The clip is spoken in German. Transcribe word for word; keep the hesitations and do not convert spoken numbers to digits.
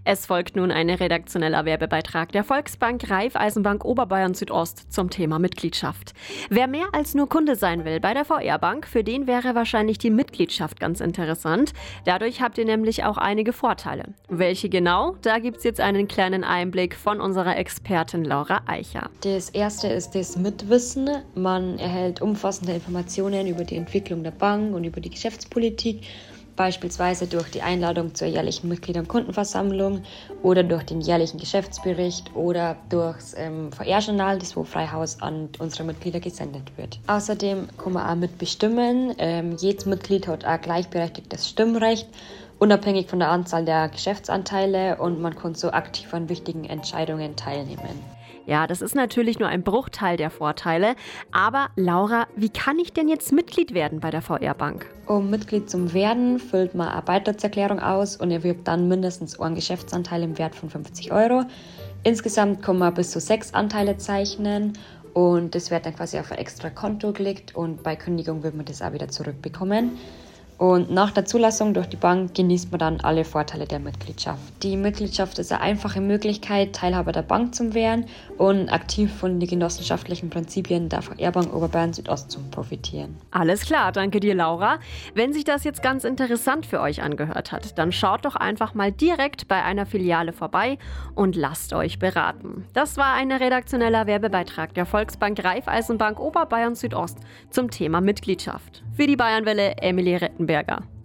Es folgt nun ein redaktioneller Werbebeitrag der Volksbank Raiffeisenbank Oberbayern Südost zum Thema Mitgliedschaft. Wer mehr als nur Kunde sein will bei der V R-Bank, für den wäre wahrscheinlich die Mitgliedschaft ganz interessant. Dadurch habt ihr nämlich auch einige Vorteile. Welche genau? Da gibt's jetzt einen kleinen Einblick von unserer Expertin Laura Eicher. Das erste ist das Mitwissen. Man erhält umfassende Informationen über die Entwicklung der Bank und über die Geschäftspolitik, beispielsweise durch die Einladung zur jährlichen Mitglieder- und Kundenversammlung oder durch den jährlichen Geschäftsbericht oder durchs ähm, V R-Journal, das wo Freihaus an unsere Mitglieder gesendet wird. Außerdem kann man auch mitbestimmen. Ähm, jedes Mitglied hat auch gleichberechtigtes Stimmrecht, unabhängig von der Anzahl der Geschäftsanteile, und man kann so aktiv an wichtigen Entscheidungen teilnehmen. Ja, das ist natürlich nur ein Bruchteil der Vorteile. Aber Laura, wie kann ich denn jetzt Mitglied werden bei der V R-Bank? Um Mitglied zu werden, füllt man eine Beitrittserklärung aus und erwirbt dann mindestens einen Geschäftsanteil im Wert von fünfzig Euro. Insgesamt kann man bis zu sechs Anteile zeichnen und das wird dann quasi auf ein extra Konto gelegt und bei Kündigung wird man das auch wieder zurückbekommen. Und nach der Zulassung durch die Bank genießt man dann alle Vorteile der Mitgliedschaft. Die Mitgliedschaft ist eine einfache Möglichkeit, Teilhaber der Bank zu werden und aktiv von den genossenschaftlichen Prinzipien der V R-Bank Oberbayern Südost zu profitieren. Alles klar, danke dir, Laura. Wenn sich das jetzt ganz interessant für euch angehört hat, dann schaut doch einfach mal direkt bei einer Filiale vorbei und lasst euch beraten. Das war ein redaktioneller Werbebeitrag der Volksbank Raiffeisenbank Oberbayern Südost zum Thema Mitgliedschaft. Für die Bayernwelle, Emilie Rettenberger.